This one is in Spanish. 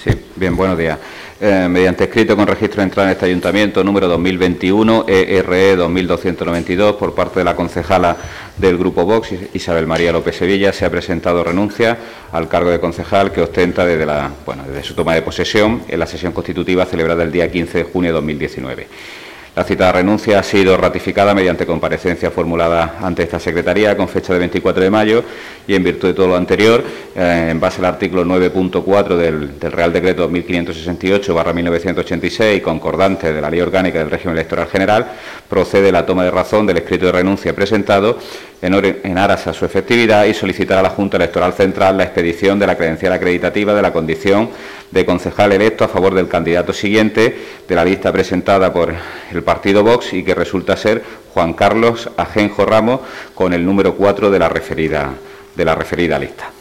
Sí, bien, buenos días. Mediante escrito con registro de entrada en este ayuntamiento número 2021 ERE 2292 por parte de la concejala del Grupo Vox, Isabel María López Sevilla, se ha presentado renuncia al cargo de concejal que ostenta desde su toma de posesión en la sesión constitutiva celebrada el día 15 de junio de 2019. La citada renuncia ha sido ratificada mediante comparecencia formulada ante esta Secretaría con fecha de 24 de mayo y en virtud de todo lo anterior, en base al artículo 9.4 del Real Decreto 1568/1986, concordante de la Ley Orgánica del Régimen Electoral General, procede la toma de razón del escrito de renuncia presentado en aras a su efectividad y solicitar a la Junta Electoral Central la expedición de la credencial acreditativa de la condición de concejal electo a favor del candidato siguiente de la lista presentada por el partido Vox y que resulta ser Juan Carlos Ajenjo Ramos con el número 4 de la referida lista.